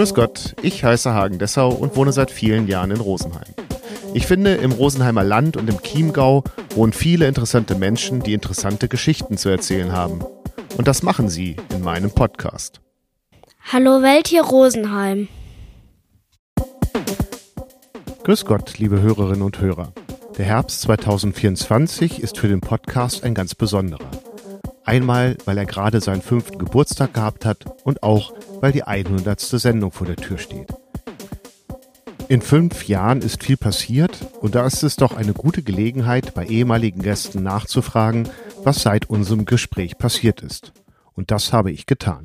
Grüß Gott, ich heiße Hagen Dessau und wohne seit vielen Jahren in Rosenheim. Ich finde, im Rosenheimer Land und im Chiemgau wohnen viele interessante Menschen, die interessante Geschichten zu erzählen haben. Und das machen sie in meinem Podcast. Hallo Welt, hier Rosenheim. Grüß Gott, liebe Hörerinnen und Hörer. Der Herbst 2024 ist für den Podcast ein ganz besonderer. Einmal, weil er gerade seinen 5. Geburtstag gehabt hat und auch, weil die 100. Sendung vor der Tür steht. In 5 Jahren ist viel passiert und da ist es doch eine gute Gelegenheit, bei ehemaligen Gästen nachzufragen, was seit unserem Gespräch passiert ist. Und das habe ich getan.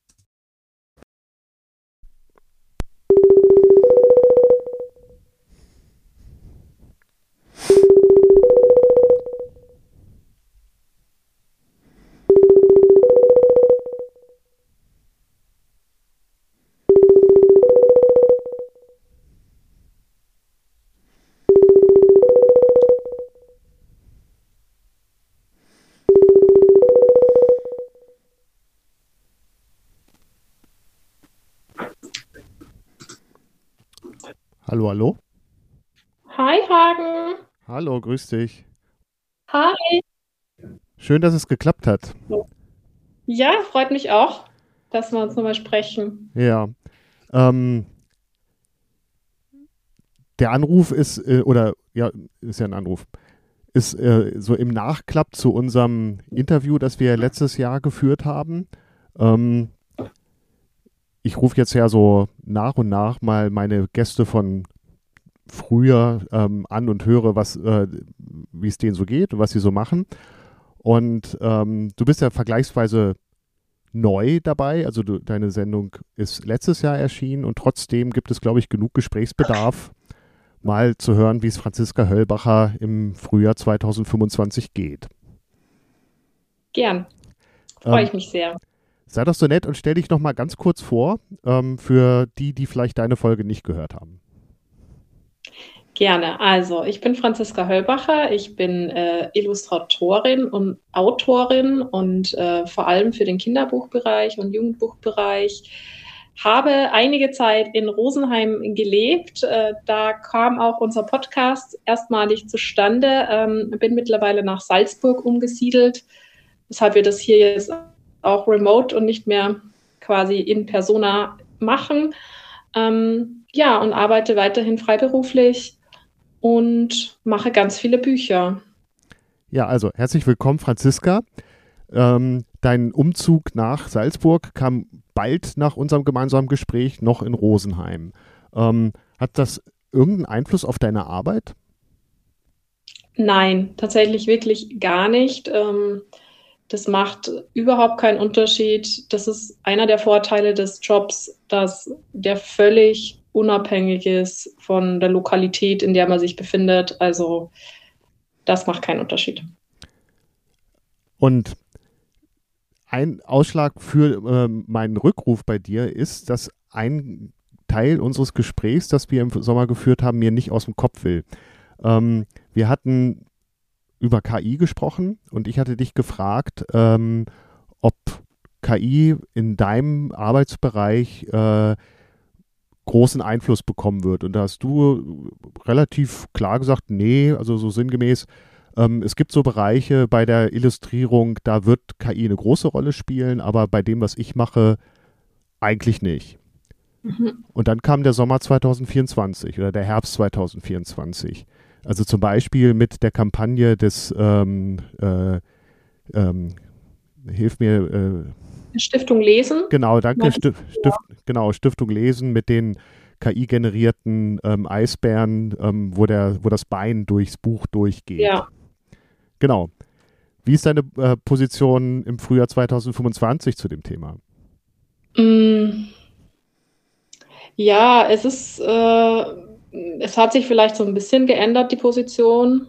Hallo, hallo. Hi Hagen. Hallo, grüß dich. Hi. Schön, dass es geklappt hat. Ja, freut mich auch, dass wir uns nochmal sprechen. Ja. Der Anruf ist, ist ja ein Anruf, ist so im Nachklapp zu unserem Interview, das wir letztes Jahr geführt haben. Ich rufe jetzt ja so nach und nach mal meine Gäste von früher an und höre, wie es denen so geht und was sie so machen. Und du bist ja vergleichsweise neu dabei, also deine Sendung ist letztes Jahr erschienen und trotzdem gibt es, glaube ich, genug Gesprächsbedarf, mal zu hören, wie es Franziska Höllbacher im Frühjahr 2025 geht. Gern. Freue ich mich sehr. Sei doch so nett und stell dich noch mal ganz kurz vor, für die vielleicht deine Folge nicht gehört haben. Gerne. Also, ich bin Franziska Höllbacher. Ich bin Illustratorin und Autorin und vor allem für den Kinderbuchbereich und Jugendbuchbereich. Habe einige Zeit in Rosenheim gelebt. Da kam auch unser Podcast erstmalig zustande. Bin mittlerweile nach Salzburg umgesiedelt, weshalb wir das hier jetzt auch remote und nicht mehr quasi in persona machen. Und arbeite weiterhin freiberuflich und mache ganz viele Bücher. Ja, also herzlich willkommen, Franziska. Dein Umzug nach Salzburg kam bald nach unserem gemeinsamen Gespräch noch in Rosenheim. Hat das irgendeinen Einfluss auf deine Arbeit? Nein, tatsächlich wirklich gar nicht. Das macht überhaupt keinen Unterschied. Das ist einer der Vorteile des Jobs, dass der völlig unabhängig ist von der Lokalität, in der man sich befindet. Also das macht keinen Unterschied. Und ein Ausschlag für meinen Rückruf bei dir ist, dass ein Teil unseres Gesprächs, das wir im Sommer geführt haben, mir nicht aus dem Kopf will. Wir hatten über KI gesprochen und ich hatte dich gefragt, ob KI in deinem Arbeitsbereich großen Einfluss bekommen wird. Und da hast du relativ klar gesagt, nee, also so sinngemäß, es gibt so Bereiche bei der Illustrierung, da wird KI eine große Rolle spielen, aber bei dem, was ich mache, eigentlich nicht. Mhm. Und dann kam der Sommer 2024 oder der Herbst 2024. Also zum Beispiel mit der Kampagne des, hilf mir. Stiftung Lesen. Genau, danke. Stiftung Lesen mit den KI-generierten Eisbären, wo das Bein durchs Buch durchgeht. Ja. Genau. Wie ist deine Position im Frühjahr 2025 zu dem Thema? Ja, es hat sich vielleicht so ein bisschen geändert, die Position.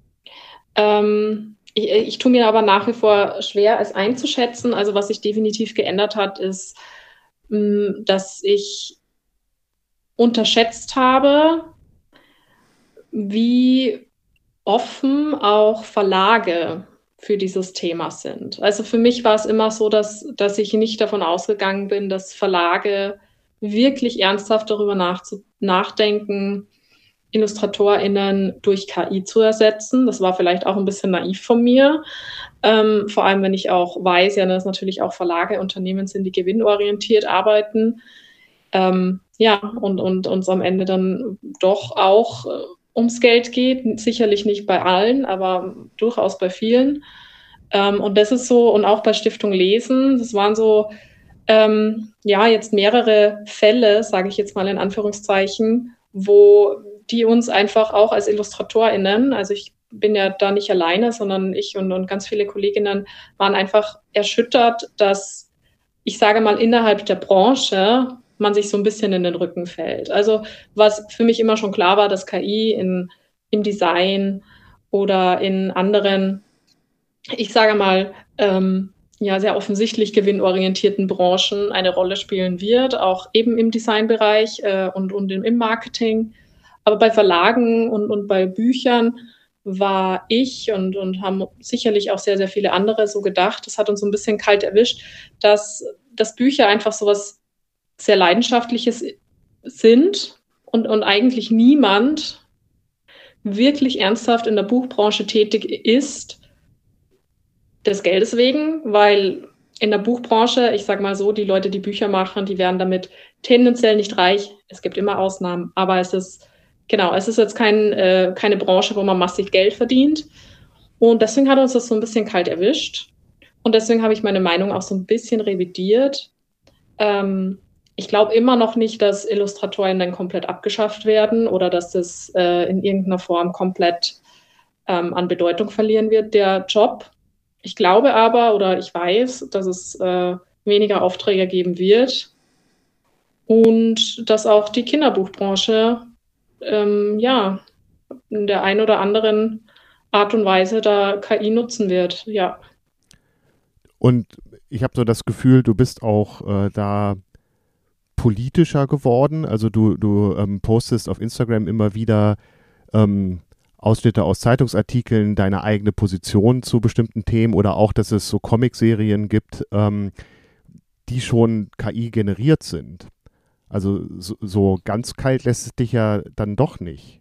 Ich tue mir aber nach wie vor schwer, es einzuschätzen. Also was sich definitiv geändert hat, ist, dass ich unterschätzt habe, wie offen auch Verlage für dieses Thema sind. Also für mich war es immer so, dass ich nicht davon ausgegangen bin, dass Verlage wirklich ernsthaft darüber nachdenken, IllustratorInnen durch KI zu ersetzen. Das war vielleicht auch ein bisschen naiv von mir. Vor allem, wenn ich auch weiß, ja, dass natürlich auch Verlage, Unternehmen sind, die gewinnorientiert arbeiten. Ja, und uns am Ende dann doch auch ums Geld geht. Sicherlich nicht bei allen, aber durchaus bei vielen. Und das ist so, und auch bei Stiftung Lesen, das waren so, ja, jetzt mehrere Fälle, sage ich jetzt mal in Anführungszeichen, wo die uns einfach auch als IllustratorInnen, also ich bin ja da nicht alleine, sondern ich und ganz viele Kolleginnen waren einfach erschüttert, dass, ich sage mal, innerhalb der Branche man sich so ein bisschen in den Rücken fällt. Also was für mich immer schon klar war, dass KI im Design oder in anderen, ich sage mal, ja, sehr offensichtlich gewinnorientierten Branchen eine Rolle spielen wird, auch eben im Designbereich und im Marketing. Aber bei Verlagen und bei Büchern war ich und haben sicherlich auch sehr, sehr viele andere so gedacht, das hat uns so ein bisschen kalt erwischt, dass Bücher einfach so was sehr Leidenschaftliches sind und eigentlich niemand wirklich ernsthaft in der Buchbranche tätig ist, des Geldes wegen, weil in der Buchbranche, ich sage mal so, die Leute, die Bücher machen, die werden damit tendenziell nicht reich. Es gibt immer Ausnahmen, aber es ist jetzt keine Branche, wo man massig Geld verdient. Und deswegen hat uns das so ein bisschen kalt erwischt. Und deswegen habe ich meine Meinung auch so ein bisschen revidiert. Ich glaube immer noch nicht, dass Illustratoren dann komplett abgeschafft werden oder dass das in irgendeiner Form komplett an Bedeutung verlieren wird, der Job. Ich glaube aber oder ich weiß, dass es weniger Aufträge geben wird und dass auch die Kinderbuchbranche ja in der einen oder anderen Art und Weise da KI nutzen wird, ja. Und ich habe so das Gefühl, du bist auch da politischer geworden. Also du postest auf Instagram immer wieder Ausschnitte aus Zeitungsartikeln, deine eigene Position zu bestimmten Themen oder auch, dass es so Comicserien gibt, die schon KI generiert sind. Also so ganz kalt lässt es dich ja dann doch nicht.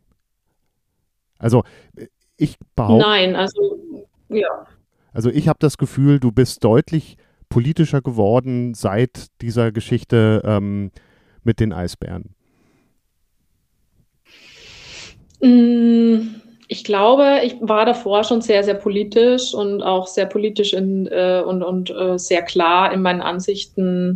Also ich behaupte. Nein, also ja. Also ich habe das Gefühl, du bist deutlich politischer geworden seit dieser Geschichte mit den Eisbären. Ich glaube, ich war davor schon sehr, sehr politisch und auch sehr politisch und sehr klar in meinen Ansichten.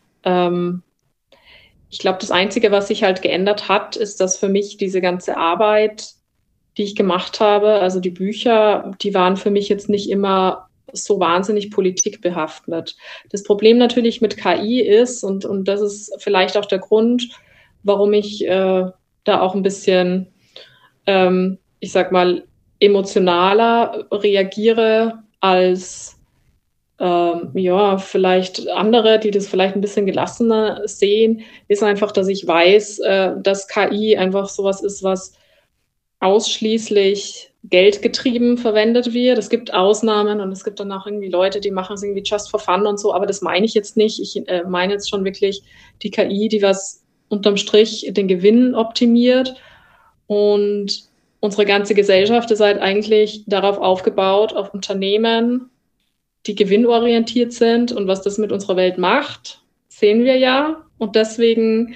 Ich glaube, das Einzige, was sich halt geändert hat, ist, dass für mich diese ganze Arbeit, die ich gemacht habe, also die Bücher, die waren für mich jetzt nicht immer so wahnsinnig politikbehaftet. Das Problem natürlich mit KI ist, und das ist vielleicht auch der Grund, warum ich da auch ein bisschen, ich sag mal, emotionaler reagiere als ja, vielleicht andere, die das vielleicht ein bisschen gelassener sehen, ist einfach, dass ich weiß, dass KI einfach sowas ist, was ausschließlich geldgetrieben verwendet wird. Es gibt Ausnahmen und es gibt dann auch irgendwie Leute, die machen es irgendwie just for fun und so, aber das meine ich jetzt nicht. Ich meine jetzt schon wirklich die KI, die was unterm Strich den Gewinn optimiert. Und unsere ganze Gesellschaft ist halt eigentlich darauf aufgebaut, auf Unternehmen, die gewinnorientiert sind, und was das mit unserer Welt macht, sehen wir ja. Und deswegen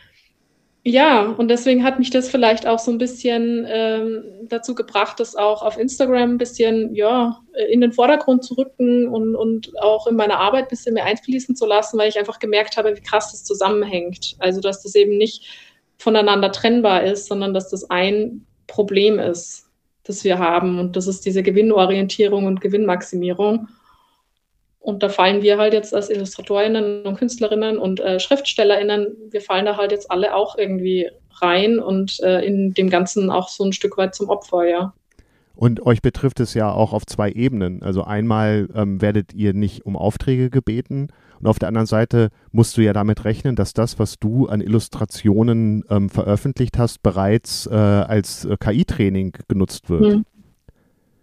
hat mich das vielleicht auch so ein bisschen dazu gebracht, das auch auf Instagram ein bisschen in den Vordergrund zu rücken und auch in meine Arbeit ein bisschen mehr einfließen zu lassen, weil ich einfach gemerkt habe, wie krass das zusammenhängt. Also dass das eben nicht voneinander trennbar ist, sondern dass das ein Problem ist, das wir haben. Und das ist diese Gewinnorientierung und Gewinnmaximierung. Und da fallen wir halt jetzt als IllustratorInnen und KünstlerInnen und SchriftstellerInnen, wir fallen da halt jetzt alle auch irgendwie rein und in dem Ganzen auch so ein Stück weit zum Opfer, ja. Und euch betrifft es ja auch auf zwei Ebenen. Also einmal werdet ihr nicht um Aufträge gebeten und auf der anderen Seite musst du ja damit rechnen, dass das, was du an Illustrationen veröffentlicht hast, bereits als KI-Training genutzt wird.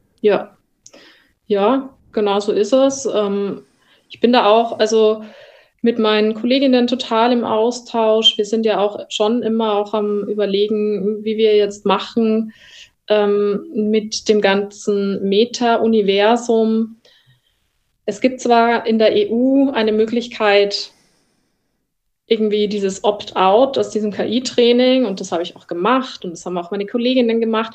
Ja, genau so ist es. Ich bin da auch, also mit meinen Kolleginnen total im Austausch. Wir sind ja auch schon immer auch am Überlegen, wie wir jetzt machen mit dem ganzen Meta-Universum. Es gibt zwar in der EU eine Möglichkeit, irgendwie dieses Opt-out aus diesem KI-Training, und das habe ich auch gemacht und das haben auch meine Kolleginnen gemacht.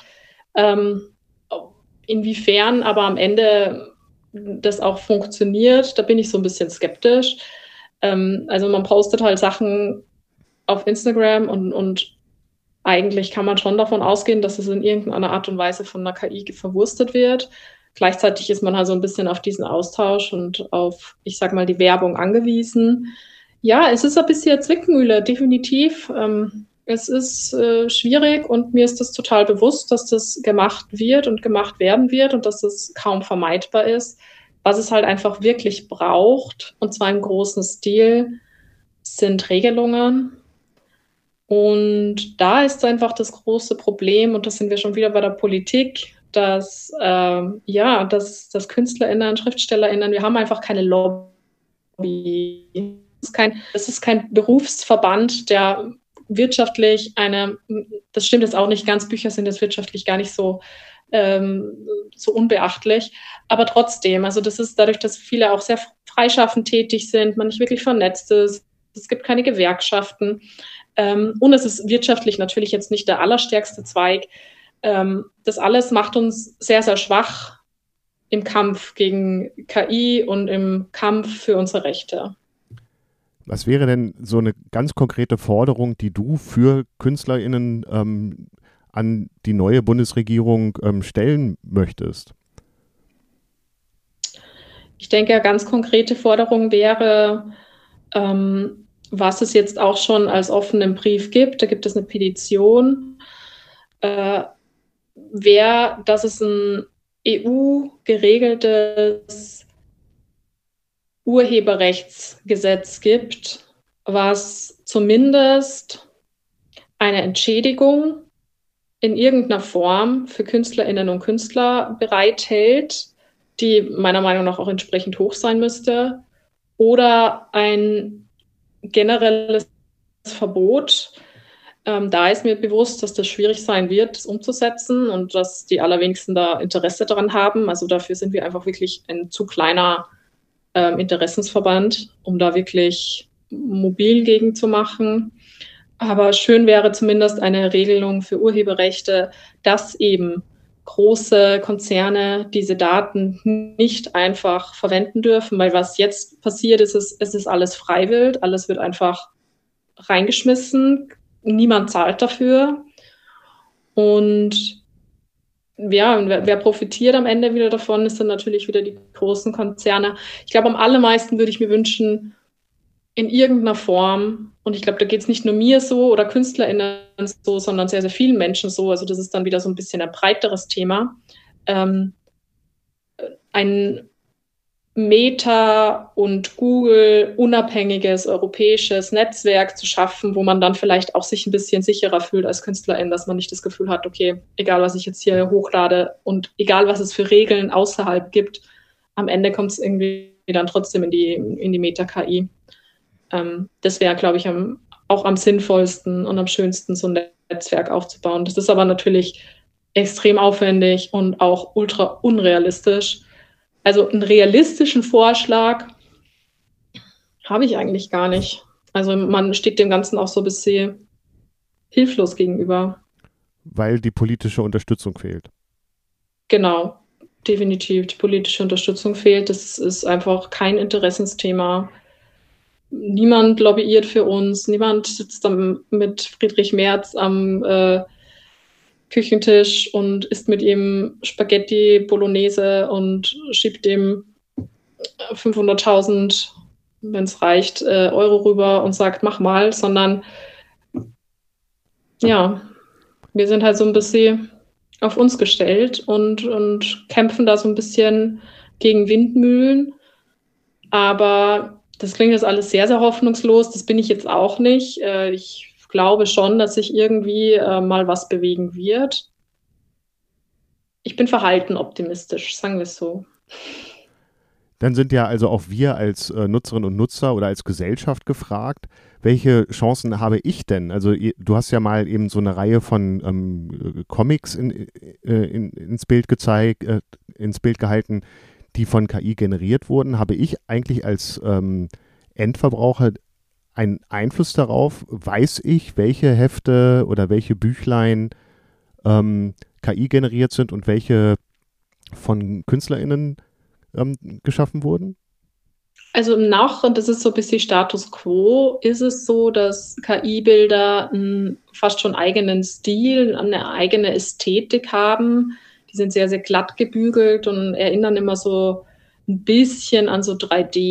Inwiefern aber am Ende das auch funktioniert, da bin ich so ein bisschen skeptisch. Also man postet halt Sachen auf Instagram und eigentlich kann man schon davon ausgehen, dass es in irgendeiner Art und Weise von einer KI verwurstet wird. Gleichzeitig ist man halt so ein bisschen auf diesen Austausch und auf, ich sag mal, die Werbung angewiesen. Ja, es ist ein bisschen Zwickmühle, definitiv. Es ist schwierig und mir ist das total bewusst, dass das gemacht wird und gemacht werden wird und dass das kaum vermeidbar ist. Was es halt einfach wirklich braucht, und zwar im großen Stil, sind Regelungen. Und da ist einfach das große Problem, und da sind wir schon wieder bei der Politik, dass, dass KünstlerInnen, SchriftstellerInnen, wir haben einfach keine Lobby. Das ist kein Berufsverband, der wirtschaftlich das stimmt jetzt auch nicht ganz, Bücher sind jetzt wirtschaftlich gar nicht so unbeachtlich, aber trotzdem, also das ist dadurch, dass viele auch sehr freischaffend tätig sind, man nicht wirklich vernetzt ist, es gibt keine Gewerkschaften und es ist wirtschaftlich natürlich jetzt nicht der allerstärkste Zweig. Das alles macht uns sehr, sehr schwach im Kampf gegen KI und im Kampf für unsere Rechte. Was wäre denn so eine ganz konkrete Forderung, die du für KünstlerInnen an die neue Bundesregierung stellen möchtest? Ich denke, eine ganz konkrete Forderung wäre, was es jetzt auch schon als offenen Brief gibt, da gibt es eine Petition, dass es ein EU-geregeltes Urheberrechtsgesetz gibt, was zumindest eine Entschädigung in irgendeiner Form für Künstlerinnen und Künstler bereithält, die meiner Meinung nach auch entsprechend hoch sein müsste, oder ein generelles Verbot. Da ist mir bewusst, dass das schwierig sein wird, das umzusetzen und dass die allerwenigsten da Interesse daran haben. Also dafür sind wir einfach wirklich ein zu kleiner Interessensverband, um da wirklich mobil gegen zu machen. Aber schön wäre zumindest eine Regelung für Urheberrechte, dass eben große Konzerne diese Daten nicht einfach verwenden dürfen, weil was jetzt passiert ist, es ist alles freiwillig, alles wird einfach reingeschmissen, niemand zahlt dafür. Und ja, wer profitiert am Ende wieder davon, ist dann natürlich wieder die großen Konzerne. Ich glaube, am allermeisten würde ich mir wünschen, in irgendeiner Form, und ich glaube, da geht es nicht nur mir so oder KünstlerInnen so, sondern sehr, sehr vielen Menschen so, also das ist dann wieder so ein bisschen ein breiteres Thema, ein Meta und Google unabhängiges europäisches Netzwerk zu schaffen, wo man dann vielleicht auch sich ein bisschen sicherer fühlt als Künstlerin, dass man nicht das Gefühl hat, okay, egal was ich jetzt hier hochlade und egal was es für Regeln außerhalb gibt, am Ende kommt es irgendwie dann trotzdem in die Meta-KI. Das wäre, glaube ich, auch am sinnvollsten und am schönsten, so ein Netzwerk aufzubauen. Das ist aber natürlich extrem aufwendig und auch ultra unrealistisch. Also einen realistischen Vorschlag habe ich eigentlich gar nicht. Also man steht dem Ganzen auch so ein bisschen hilflos gegenüber. Weil die politische Unterstützung fehlt. Genau, definitiv. Die politische Unterstützung fehlt. Das ist einfach kein Interessensthema. Niemand lobbyiert für uns. Niemand sitzt dann mit Friedrich Merz am Küchentisch und isst mit ihm Spaghetti Bolognese und schiebt ihm 500.000, wenn es reicht, Euro rüber und sagt, mach mal, sondern ja, wir sind halt so ein bisschen auf uns gestellt und kämpfen da so ein bisschen gegen Windmühlen. Aber das klingt jetzt alles sehr, sehr hoffnungslos. Das bin ich jetzt auch nicht. Ich glaube schon, dass sich irgendwie mal was bewegen wird. Ich bin verhalten optimistisch, sagen wir es so. Dann sind ja also auch wir als Nutzerinnen und Nutzer oder als Gesellschaft gefragt, welche Chancen habe ich denn? Also du hast ja mal eben so eine Reihe von Comics ins Bild gezeigt, ins Bild gehalten, die von KI generiert wurden. Habe ich eigentlich als Endverbraucher einen Einfluss darauf? Weiß ich, welche Hefte oder welche Büchlein KI generiert sind und welche von KünstlerInnen geschaffen wurden? Also noch, und das ist so ein bisschen Status quo, ist es so, dass KI-Bilder fast schon eigenen Stil, eine eigene Ästhetik haben. Die sind sehr, sehr glatt gebügelt und erinnern immer so ein bisschen an so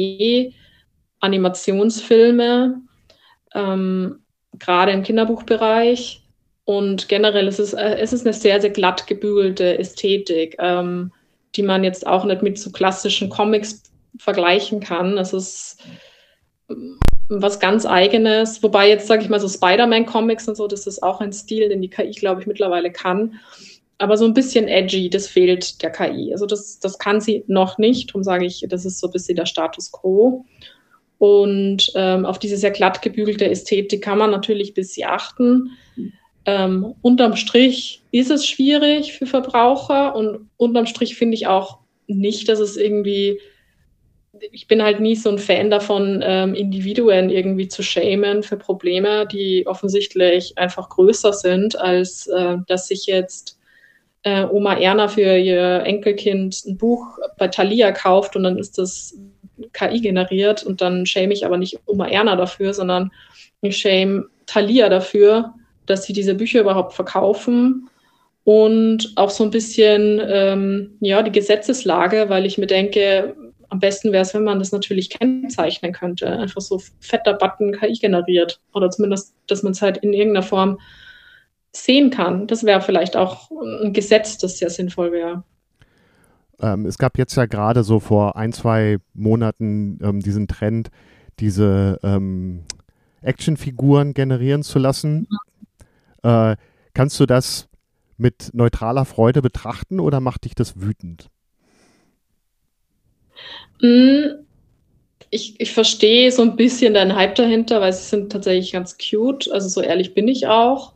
3D-Animationsfilme, gerade im Kinderbuchbereich. Und generell ist es eine sehr, sehr glatt gebügelte Ästhetik, die man jetzt auch nicht mit so klassischen Comics vergleichen kann. Es ist was ganz Eigenes. Wobei jetzt, sage ich mal, so Spider-Man-Comics und so, das ist auch ein Stil, den die KI, glaube ich, mittlerweile kann. Aber so ein bisschen edgy, das fehlt der KI. Also das kann sie noch nicht. Darum sage ich, das ist so ein bisschen der Status quo. Und auf diese sehr glatt gebügelte Ästhetik kann man natürlich ein bisschen achten. Unterm Strich ist es schwierig für Verbraucher und unterm Strich finde ich auch nicht, dass es irgendwie, ich bin halt nie so ein Fan davon, Individuen irgendwie zu shamen für Probleme, die offensichtlich einfach größer sind, als dass sich jetzt Oma Erna für ihr Enkelkind ein Buch bei Thalia kauft und dann ist das KI generiert und dann shame ich aber nicht Oma Erna dafür, sondern ich shame Thalia dafür, dass sie diese Bücher überhaupt verkaufen und auch so ein bisschen die Gesetzeslage, weil ich mir denke, am besten wäre es, wenn man das natürlich kennzeichnen könnte. Einfach so fetter Button KI generiert oder zumindest, dass man es halt in irgendeiner Form sehen kann. Das wäre vielleicht auch ein Gesetz, das sehr sinnvoll wäre. Es gab jetzt ja gerade so vor 1-2 Monaten diesen Trend, diese Actionfiguren generieren zu lassen. Kannst du das mit neutraler Freude betrachten oder macht dich das wütend? Ich verstehe so ein bisschen deinen Hype dahinter, weil sie sind tatsächlich ganz cute. Also so ehrlich bin ich auch.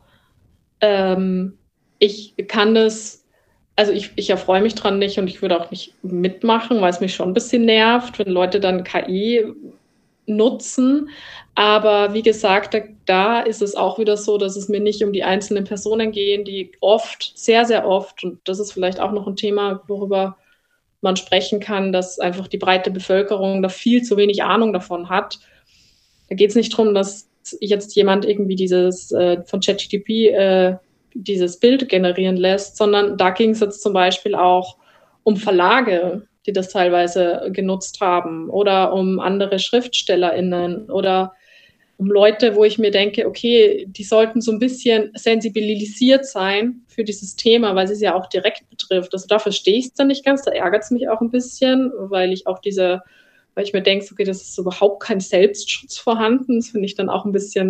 Ich kann das, also ich erfreue mich dran nicht und ich würde auch nicht mitmachen, weil es mich schon ein bisschen nervt, wenn Leute dann KI nutzen. Aber wie gesagt, da ist es auch wieder so, dass es mir nicht um die einzelnen Personen gehen, die oft, sehr, sehr oft, und das ist vielleicht auch noch ein Thema, worüber man sprechen kann, dass einfach die breite Bevölkerung da viel zu wenig Ahnung davon hat. Da geht es nicht darum, dass jetzt jemand irgendwie dieses von ChatGPT dieses Bild generieren lässt, sondern da ging es jetzt zum Beispiel auch um Verlage, die das teilweise genutzt haben oder um andere SchriftstellerInnen oder um Leute, wo ich mir denke, okay, die sollten so ein bisschen sensibilisiert sein für dieses Thema, weil es ja auch direkt betrifft. Also da verstehe ich es dann nicht ganz, da ärgert es mich auch ein bisschen, weil ich mir denke, okay, das ist überhaupt kein Selbstschutz vorhanden. Das finde ich dann auch ein bisschen,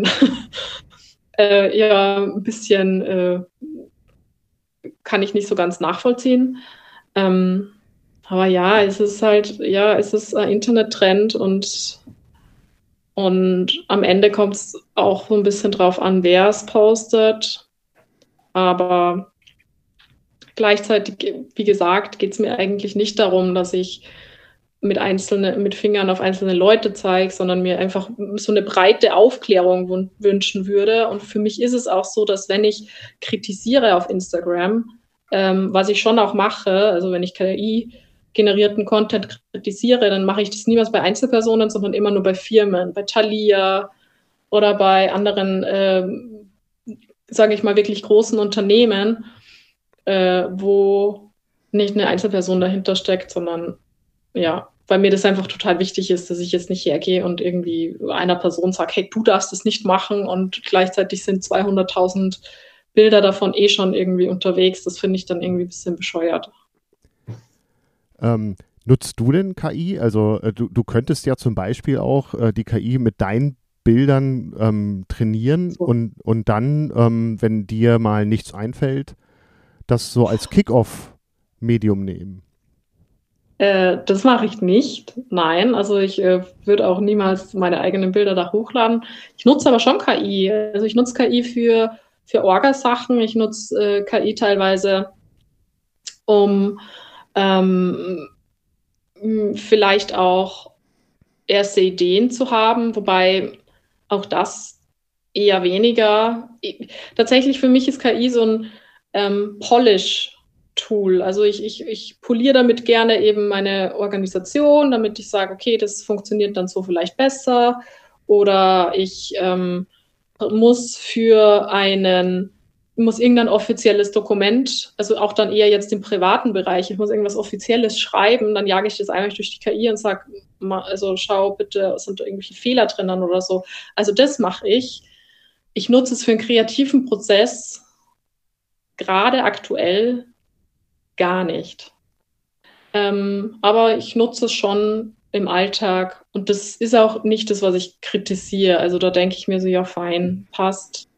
kann ich nicht so ganz nachvollziehen. Aber ja, es ist halt, es ist ein Internettrend und am Ende kommt es auch so ein bisschen drauf an, wer es postet. Aber gleichzeitig, wie gesagt, geht es mir eigentlich nicht darum, dass ich mit Fingern auf einzelne Leute zeige, sondern mir einfach so eine breite Aufklärung wünschen würde. Und für mich ist es auch so, dass wenn ich kritisiere auf Instagram, was ich schon auch mache, also wenn ich KI-generierten Content kritisiere, dann mache ich das niemals bei Einzelpersonen, sondern immer nur bei Firmen, bei Thalia oder bei anderen, sage ich mal, wirklich großen Unternehmen, wo nicht eine Einzelperson dahinter steckt, sondern ja, weil mir das einfach total wichtig ist, dass ich jetzt nicht hergehe und irgendwie einer Person sage, hey, du darfst das nicht machen und gleichzeitig sind 200.000 Bilder davon schon irgendwie unterwegs. Das finde ich dann irgendwie ein bisschen bescheuert. Nutzt du denn KI? Also du könntest ja zum Beispiel auch die KI mit deinen Bildern trainieren So. und dann, wenn dir mal nichts einfällt, das so als Kick-Off-Medium nehmen. Das mache ich nicht. Nein, also ich würde auch niemals meine eigenen Bilder da hochladen. Ich nutze aber schon KI. Also ich nutze KI für Orga-Sachen. Ich nutze KI teilweise, um vielleicht auch erste Ideen zu haben, wobei auch das eher weniger. Tatsächlich für mich ist KI so ein Polish-Tool. Also ich poliere damit gerne eben meine Organisation, damit ich sage, okay, das funktioniert dann so vielleicht besser. Oder ich muss für muss irgendein offizielles Dokument, also auch dann eher jetzt im privaten Bereich, ich muss irgendwas Offizielles schreiben, dann jage ich das einfach durch die KI und sage, also schau bitte, sind da irgendwelche Fehler drinnen oder so. Also das mache ich. Ich nutze es für einen kreativen Prozess gerade aktuell gar nicht. Aber ich nutze es schon im Alltag und das ist auch nicht das, was ich kritisiere. Also da denke ich mir so, ja fein, passt.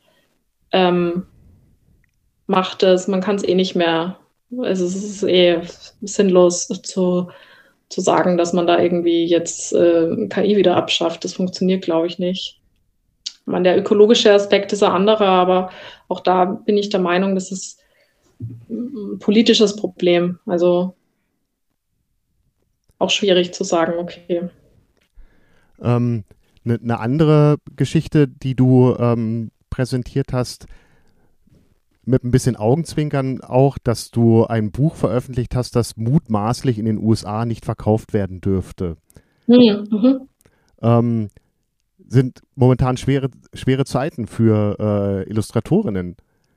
Macht es, man kann es eh nicht mehr. Also es ist eh sinnlos zu sagen, dass man da irgendwie jetzt KI wieder abschafft. Das funktioniert, glaube ich, nicht. Ich meine, der ökologische Aspekt ist ein anderer, aber auch da bin ich der Meinung, das ist ein politisches Problem. Also auch schwierig zu sagen, okay. Eine andere Geschichte, die du präsentiert hast, mit ein bisschen Augenzwinkern auch, dass du ein Buch veröffentlicht hast, das mutmaßlich in den USA nicht verkauft werden dürfte. Sind momentan schwere Zeiten für Illustratorinnen.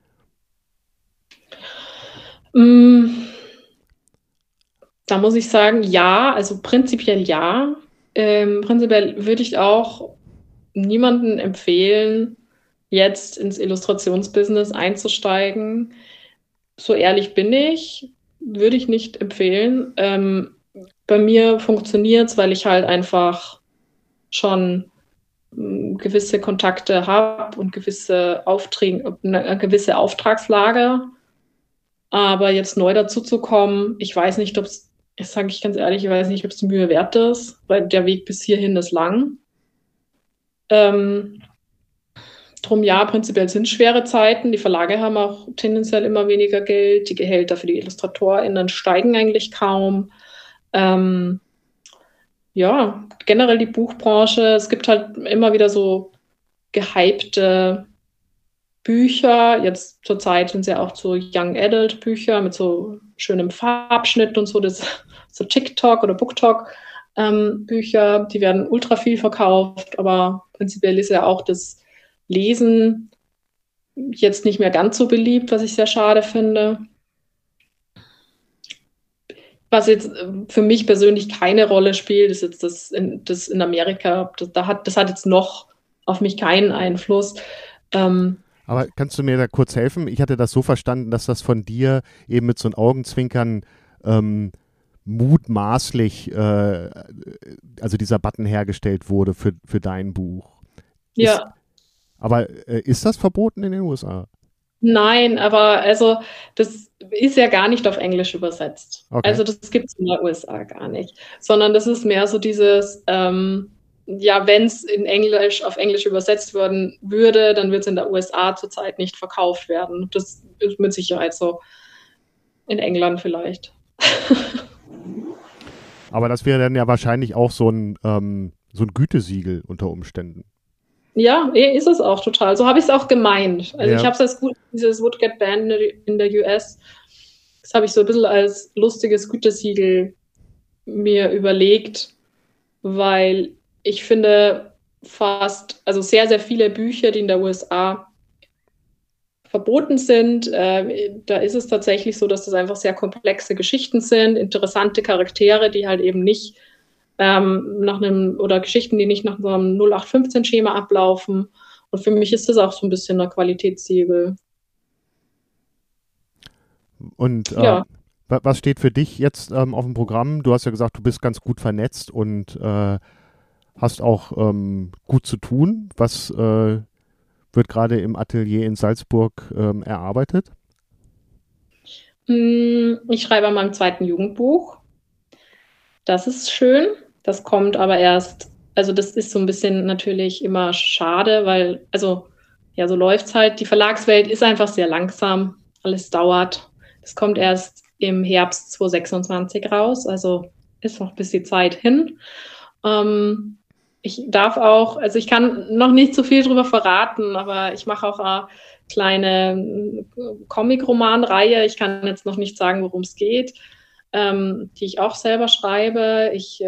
Da muss ich sagen, ja, also prinzipiell ja. Prinzipiell würde ich auch niemanden empfehlen, jetzt ins Illustrationsbusiness einzusteigen. So ehrlich bin ich, würde ich nicht empfehlen. Bei mir funktioniert es, weil ich halt einfach schon gewisse Kontakte habe und gewisse Aufträge, eine gewisse Auftragslage. Aber jetzt neu dazu zu kommen, ich weiß nicht, ob es, das sage ich ganz ehrlich, ich weiß nicht, ob es die Mühe wert ist, weil der Weg bis hierhin ist lang. Drum ja, prinzipiell sind es schwere Zeiten. Die Verlage haben auch tendenziell immer weniger Geld. Die Gehälter für die IllustratorInnen steigen eigentlich kaum. Ja, generell die Buchbranche. Es gibt halt immer wieder so gehypte Bücher. Jetzt zurzeit sind es ja auch so Young Adult Bücher mit so schönem Farbschnitt und so, das so TikTok oder BookTok Bücher, die werden ultra viel verkauft, aber prinzipiell ist ja auch das Lesen jetzt nicht mehr ganz so beliebt, was ich sehr schade finde. Was jetzt für mich persönlich keine Rolle spielt, ist jetzt das in Amerika. Das hat jetzt noch auf mich keinen Einfluss. Aber kannst du mir da kurz helfen? Ich hatte das so verstanden, dass das von dir eben mit so einem Augenzwinkern mutmaßlich, also dieser Button hergestellt wurde für dein Buch. Ja. Aber ist das verboten in den USA? Nein, aber also das ist ja gar nicht auf Englisch übersetzt. Okay. Also das gibt es in den USA gar nicht. Sondern das ist mehr so dieses, ja, wenn es auf Englisch übersetzt werden würde, dann wird es in der USA zurzeit nicht verkauft werden. Das ist mit Sicherheit so. In England vielleicht. Aber das wäre dann ja wahrscheinlich auch so ein Gütesiegel unter Umständen. Ja, ist es auch total. So habe ich es auch gemeint. Also Ja. ich habe es als gut, dieses Would Get Banned in der US, das habe ich so ein bisschen als lustiges Gütesiegel mir überlegt, weil ich finde also sehr, sehr viele Bücher, die in der USA verboten sind, da ist es tatsächlich so, dass das einfach sehr komplexe Geschichten sind, interessante Charaktere, die halt eben nicht oder Geschichten, die nicht nach so einem 0815-Schema ablaufen. Und für mich ist das auch so ein bisschen ein Qualitätssiegel. Und Ja. was steht für dich jetzt auf dem Programm? Du hast ja gesagt, du bist ganz gut vernetzt und hast auch gut zu tun. Was wird gerade im Atelier in Salzburg erarbeitet? Ich schreibe an meinem zweiten Jugendbuch. Das ist schön. Das kommt aber erst, also das ist so ein bisschen natürlich immer schade, weil, also ja, so läuft's halt. Die Verlagswelt ist einfach sehr langsam. Alles dauert. Das kommt erst im Herbst 2026 raus, also ist noch ein bisschen Zeit hin. Ich darf auch, also ich kann noch nicht so viel drüber verraten, aber ich mache auch eine kleine Comic-Roman-Reihe. Ich kann jetzt noch nicht sagen, worum es geht, die ich auch selber schreibe. Ich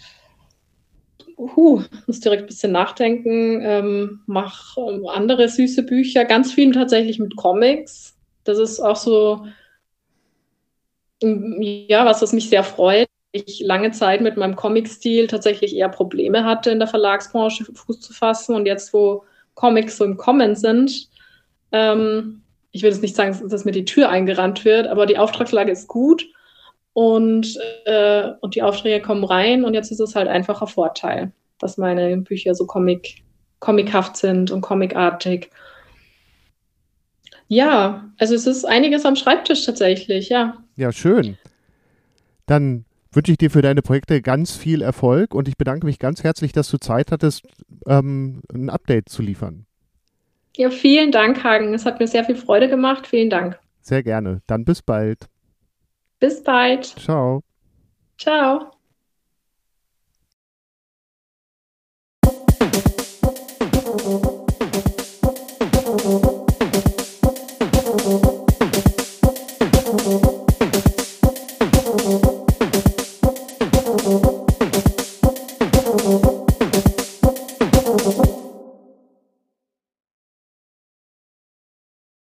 muss direkt ein bisschen nachdenken, mache andere süße Bücher, ganz viel tatsächlich mit Comics. Das ist auch so, ja, was mich sehr freut. Ich lange Zeit mit meinem Comic-Stil tatsächlich eher Probleme hatte, in der Verlagsbranche Fuß zu fassen. Und jetzt, wo Comics so im Kommen sind, ich will jetzt nicht sagen, dass mir die Tür eingerannt wird, aber die Auftragslage ist gut und die Aufträge kommen rein. Und jetzt ist es halt einfach ein Vorteil, dass meine Bücher so comichaft sind und comicartig. Ja, also es ist einiges am Schreibtisch tatsächlich, ja. Ja, schön. Dann wünsche ich dir für deine Projekte ganz viel Erfolg und ich bedanke mich ganz herzlich, dass du Zeit hattest, ein Update zu liefern. Ja, vielen Dank, Hagen. Es hat mir sehr viel Freude gemacht. Vielen Dank. Sehr gerne. Dann bis bald. Bis bald. Ciao. Ciao.